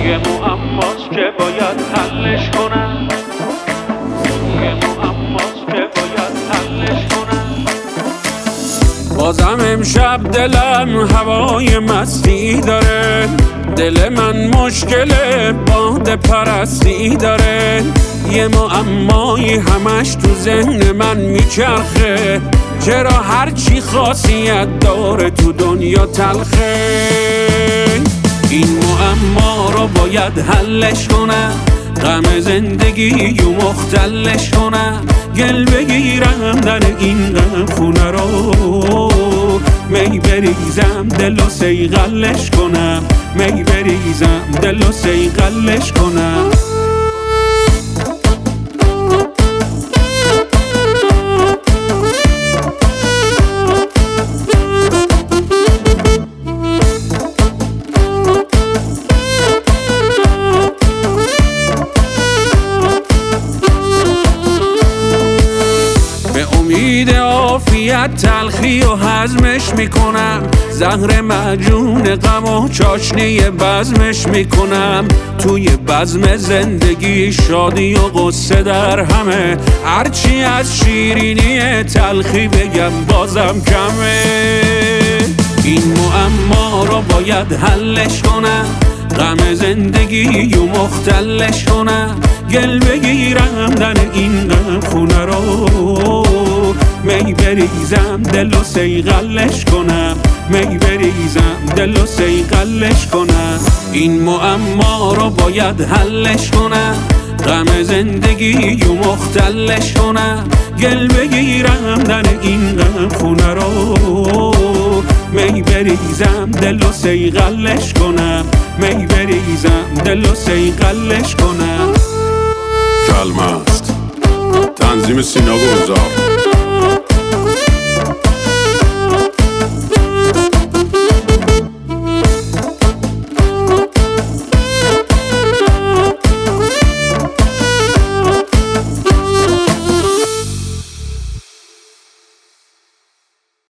یه معماست که باید حلش کنم، یه معماست که باید حلش کنم. بازم امشب دلم هوای مستی داره، دل من مشکل باده پرستی داره. یه معمایی همش تو ذهن من میچرخه، چرا هرچی خاصیت داره تو دنیا تلخه. این معما رو باید حلش کنم، غم زندگی و مختلش کنم. گل بگیرم در این غم خونه رو، می بریزم دل و سیغلش کنم، می بریزم دل و سیغلش کنم. امید عافیت تلخی و هضمش میکنم، زهر معجون غم و چاشنی بزمش میکنم. توی بزم زندگی شادی و غصه در همه، هرچی از شیرینی تلخی بگم بازم کمه. این معما رو باید حلش کنم، غم زندگی و مختلش کنم. گل بگیرم در این غم خونه رو، می بریزم دل و سیغلش کنم، می بریزم دل و سیغلش کنم. این معما رو باید حلش کنم، غم زندگی و مختلش کنم. گل بگیرم در این غم خونه رو، می بریزم دل و سیغلش کنم، می بریزم دل و سیغلش کنم. کلمست تنظیم سینا گلزار.